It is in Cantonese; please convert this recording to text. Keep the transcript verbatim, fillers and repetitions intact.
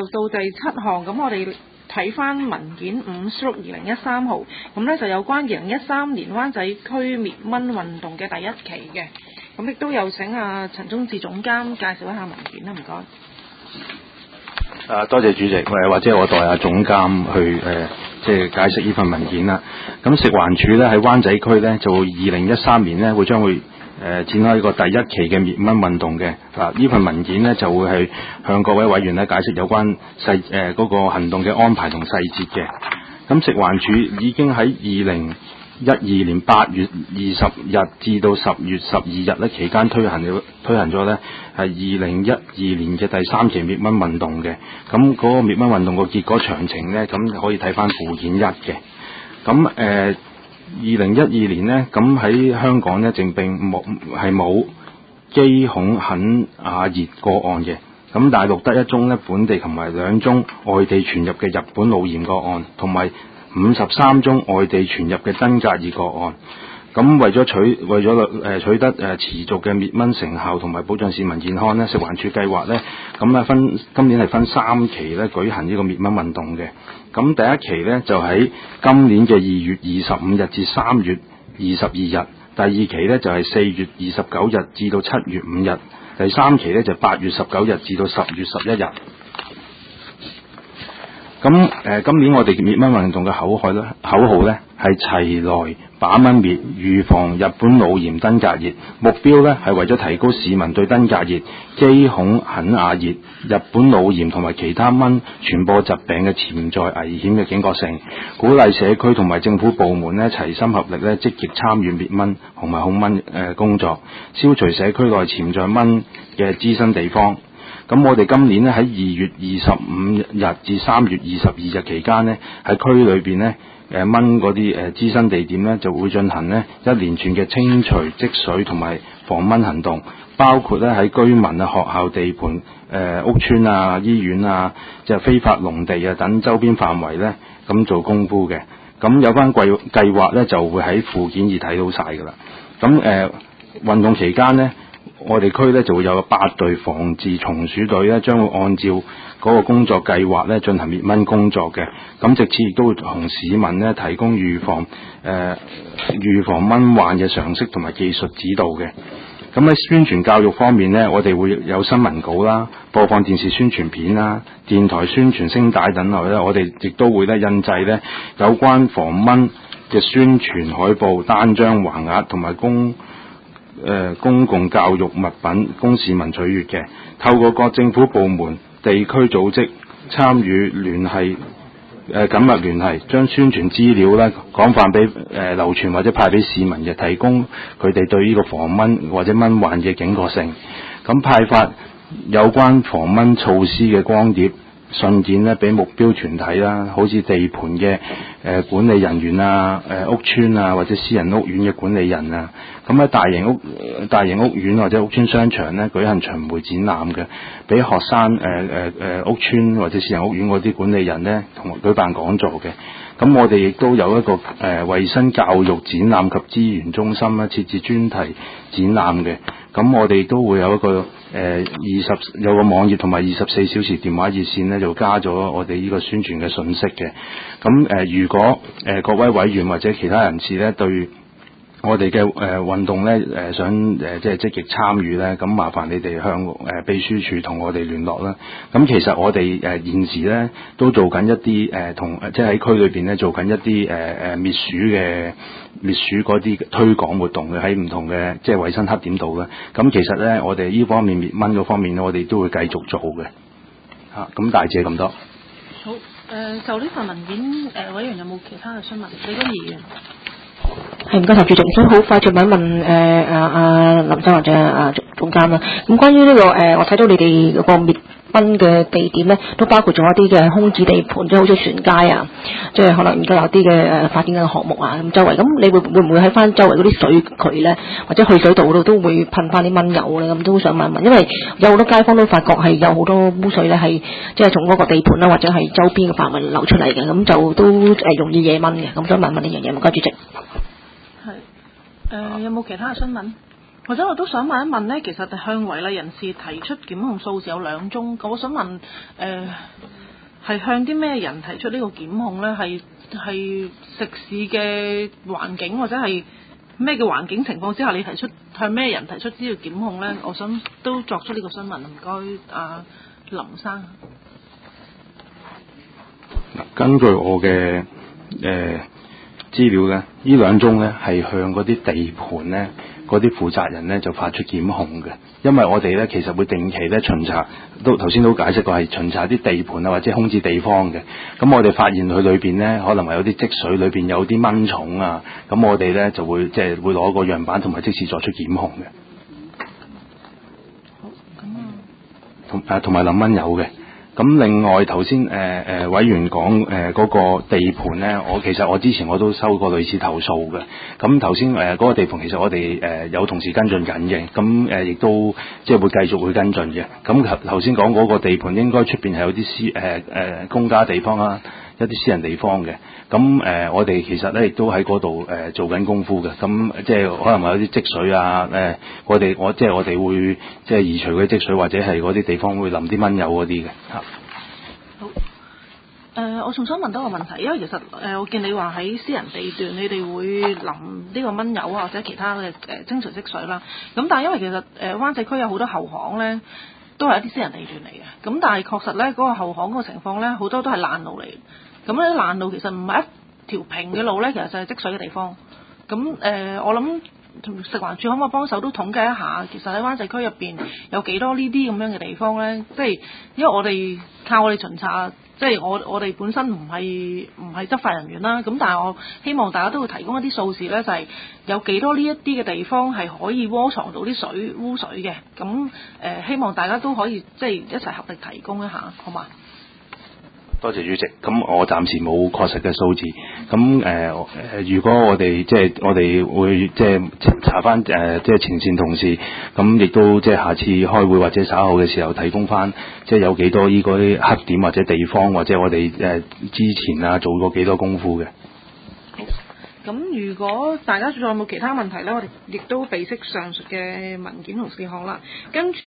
到第七項，咁我哋睇翻文件五 stroke 二零一三號，咁咧就有關二零一三年灣仔區滅蚊運動嘅第一期嘅，咁亦都有請阿陳宗志總監介紹一下文件啦，唔該。 啊，多謝主席，誒或者我代阿總監去誒、呃、即係解釋呢份文件啦。咁食環署咧喺灣仔區咧就二零一三年咧會將會誒、呃、展開一個第一期嘅滅蚊運動嘅。嗱，呢份文件咧就會係向各位委員咧解釋有關細誒嗰個行動嘅安排同細節嘅。咁食環署已經喺二零一二年八月二十日至到十月十二日咧期間推行咗推行咗咧係二零一二年嘅第三期滅蚊運動嘅。咁嗰個滅蚊運動個結果詳情咧，咁可以睇翻附件一嘅。咁誒二零一二年呢，咁喺香港呢，正並冇係冇基孔肯亞熱個案嘅。咁但係錄得一宗呢本地同埋兩宗外地傳入嘅日本腦炎個案，同埋五十三宗外地傳入嘅登革熱個案。咁為咗取為咗誒、呃、取得誒、呃、持續嘅滅蚊成效同埋保障市民健康呢，食環署計劃呢，咁咧分今年係分三期咧舉行呢個滅蚊運動嘅。咁第一期呢，就喺今年嘅二月二十五日至三月二十二日，第二期呢，就係、是、四月二十九日至到七月五日，第三期呢，就八、是、月十九日至到十月十一日。咁誒、呃，今年我哋滅蚊運動嘅口號咧，口號咧係齊來把蚊滅，預防日本腦炎登革熱。目標咧係為咗提高市民對登革熱、基孔肯亞熱、日本腦炎同埋其他蚊傳播疾病嘅潛在危險嘅警覺性，鼓勵社區同埋政府部門咧齊心合力咧積極參與滅蚊同埋控蚊誒、呃、工作，消除社區內潛在蚊嘅滋生地方。咁我哋今年咧喺二月二十五日至三月二十二日期間呢，喺區裏邊呢，誒蚊嗰啲誒滋生地點呢，就會進行呢一連串嘅清除、積水同埋防蚊行動，包括咧喺居民啊、學校地盤、誒、呃、屋邨啊、醫院啊、即係非法農地啊等周邊範圍呢，咁做功夫嘅。咁有關計計劃呢，就會喺附件二睇到晒㗎啦。咁誒、呃、運動期間呢，我哋區咧就會有八隊防治松鼠隊咧，將會按照嗰個工作計劃咧進行滅蚊工作嘅。咁藉此亦都會同市民咧提供預防誒、呃、預防蚊患嘅常識同埋技術指導嘅。咁喺宣傳教育方面呢，我哋會有新聞稿啦、播放電視宣傳片啦、電台宣傳聲帶等類咧，我哋亦都會咧印製咧有關防蚊嘅宣傳海報、單張、橫額同埋公誒、呃、公共教育物品供市民取閱嘅，透過各政府部門、地區組織參與聯繫誒緊密聯繫，將宣傳資料咧廣泛俾誒、呃、流傳或者派俾市民嘅，提供佢哋對呢個防蚊或者蚊患嘅警覺性。咁派發有關防蚊措施嘅光碟、信件咧，俾目標團體啦，好似地盤嘅誒管理人員啊、誒、呃、屋邨啊或者私人屋苑嘅管理人啊，咁喺大型屋大型屋苑或者屋邨商場咧舉行巡迴展覽嘅，俾學生誒誒誒屋邨或者私人屋苑嗰啲管理人咧同舉辦講座嘅。咁我哋亦都有一個誒衛生教育展覽及資源中心啦，設置專題展覽嘅。咁我哋都會有一個誒二十有個網頁同埋二十四小時電話熱線咧，就加咗我哋呢個宣傳嘅信息嘅。咁誒、呃，如果誒、呃、各位委員或者其他人士咧對我哋嘅誒運動咧誒、呃、想誒、呃、即係積極參與咧，咁麻煩你哋向誒、呃、秘書處同我哋聯絡啦。咁其實我哋誒、呃、現時咧都做緊一啲誒同即係喺區裏邊咧做緊一啲誒誒滅鼠嘅滅鼠嗰啲推廣活動嘅，喺唔同嘅即係衞生黑點度嘅。咁其實咧我哋呢方面滅蚊嗰方面咧，我哋都會繼續做嘅。嚇、啊，咁大致咁多。 好，誒、呃、就呢份文件，誒、呃、委員有冇其他嘅詢問？李君儀議員。 係唔該曬主席，想好快就問一問誒阿阿林生或者阿總監啦。咁關於呢、這個誒、呃，我睇到你哋嗰個滅蚊嘅地點咧，都包括咗一啲嘅空置地盤，即係好似船街啊，即係可能而家有啲嘅誒發展嘅項目啊，咁周圍咁，你會會唔會喺翻周圍嗰啲水渠咧，或者去水道度都會噴翻啲蚊油咧？咁都想問一問，因為有好多街坊都發覺係有好多污水咧，係即係從嗰個地盤啦，或者係周邊嘅範圍流出嚟嘅，咁就都誒容易惹蚊嘅。咁想問問呢樣嘢，唔該主席。 係誒、呃，有冇其他嘅詢問？好。 或者我都想問一問呢，其實向違例人士提出檢控數字有兩宗，我想問誒係向啲咩人提出呢個檢控呢？係係食肆嘅環境或者係咩嘅環境情況之下，你提出向咩人提出呢個檢控呢？我想都作出呢個詢問，唔該啊林生。 根據我嘅誒資料咧，呢兩宗咧係向嗰啲地盤咧嗰啲負責人咧就發出檢控嘅，因為我哋咧其實會定期咧巡查，都頭先都解釋過係巡查啲地盤啊或者空置地方嘅。咁我哋發現佢裏邊咧可能係有啲積水，裏邊有啲蚊蟲啊，咁我哋咧就會即係會攞個樣板同埋即時作出檢控嘅。 好，咁啊， 同誒同埋淋蚊有嘅。咁另外頭先誒誒委員講誒嗰個地盤咧，我其實我之前我都收過類似投訴嘅。咁頭先誒嗰個地盤其實我哋誒、呃、有同事跟進緊嘅，咁誒亦都即係會繼續會跟進嘅。咁頭頭先講嗰個地盤應該出邊係有啲私誒誒、呃、公家地方啦，一啲私人地方嘅。咁誒、呃、我哋其實咧亦都喺嗰度誒做緊功夫嘅。咁即係可能有啲積水啊誒、呃，我哋我即係我哋會即係移除嗰啲積水，或者係嗰啲地方會淋啲蚊油嗰啲嘅嚇。 好。誒、呃，我仲想問多個問題，因為其實誒、呃，我見你話喺私人地段，你哋會淋呢個蚊油啊，或者其他嘅誒、呃、清除積水啦。咁但係因為其實誒、呃、灣仔區有好多後巷咧，都係一啲私人地段嚟嘅。咁但係確實咧，嗰、那個後巷嗰個情況咧，好多都係爛路嚟。咁咧爛路其實唔係一條平嘅路咧，其實就係積水嘅地方。咁誒、呃，我諗食環署可唔可以幫手都統計一下，其實喺灣仔區入邊有幾多呢啲咁樣嘅地方咧？即係因為我哋靠我哋巡查，即係我我哋本身唔係唔係執法人員啦。咁但係我希望大家都會提供一啲數字咧，就係有幾多呢一啲嘅地方係可以窩藏到啲水污水嘅。咁誒、呃，希望大家都可以即係一齊合力提供一下，好嘛？ 多謝主席，咁我暫時冇確實嘅數字，咁誒誒，如果我哋即係我哋會即係查翻誒即係前線同事，咁亦都即係下次開會或者稍後嘅時候提供翻，即係有幾多呢嗰啲黑點或者地方，或者我哋誒、呃、之前啊做過幾多功夫嘅。 好，咁如果大家仲有冇其他問題咧，我哋亦都備悉上述嘅文件同事項啦，跟住。